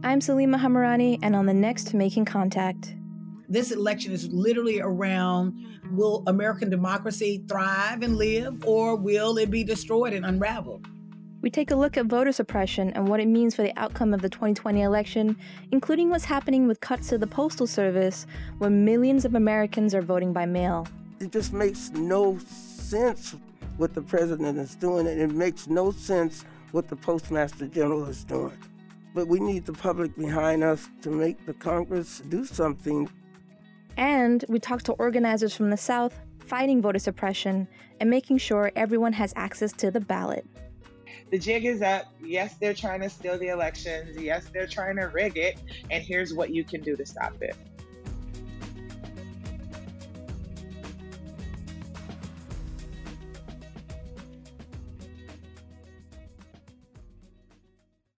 I'm Salima Hamarani, and on the next Making Contact. This election is literally around, will American democracy thrive and live, or will it be destroyed and unravel? We take a look at voter suppression and what it means for the outcome of the 2020 election, including what's happening with cuts to the Postal Service, where millions of Americans are voting by mail. It just makes no sense what the president is doing, and it makes no sense what the Postmaster General is doing. But we need the public behind us to make the Congress do something. And we talked to organizers from the South fighting voter suppression and making sure everyone has access to the ballot. The jig is up. Yes, they're trying to steal the elections. Yes, they're trying to rig it. And here's what you can do to stop it.